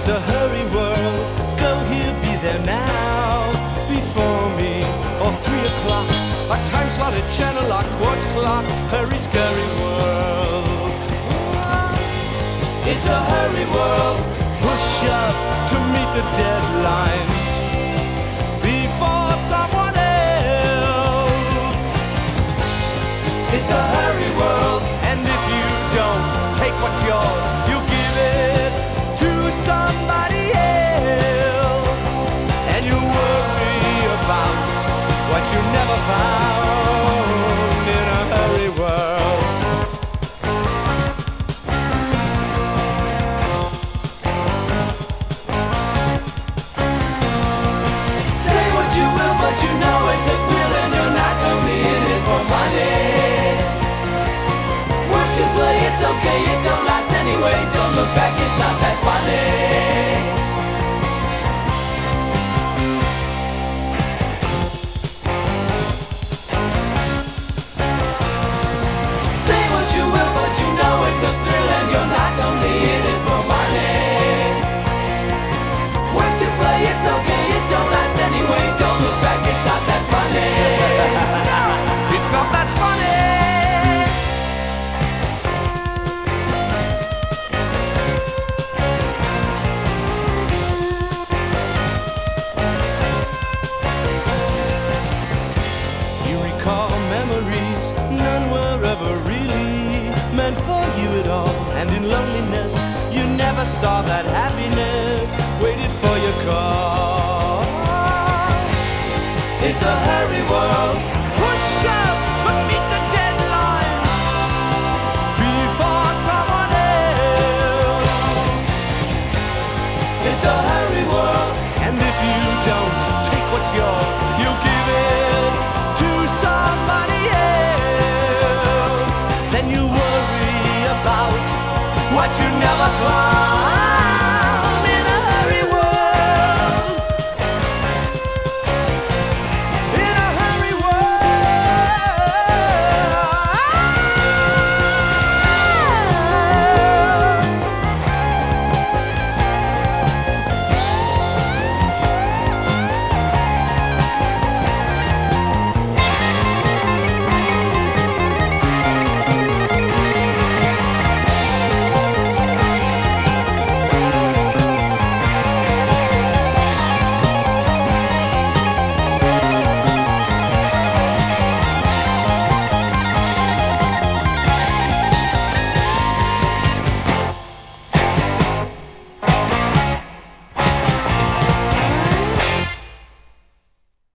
It's a hurry world, go here, be there now. Before me, or 3 o'clock, a time slotted channel, a quartz clock. Hurry, scurry world. It's a hurry world, push up to meet the deadline before someone else. It's a hurry world, and if you don't take what's yours, you give it to somebody else. And you worry about what you never found in a hurry world. Say what you will, but you know it's a thrill, and you're not only in it for money. Work and play, it's okay, it don't last anyway. Don't look back, it's not that funny. Say what you will, but you know it's a thrill, and you're not only in it for money. Work to play, it's okay, it don't last anyway. Don't look back, it's not that funny. It's not that funny. You recall memories, none were ever really meant for you at all. And in loneliness, you never saw that happiness waited for your call. It's a hurry world, push up to meet the deadline before someone else. It's a hurry world, and if you don't take what's yours, you give it to somebody else. Then you worry about what you never found.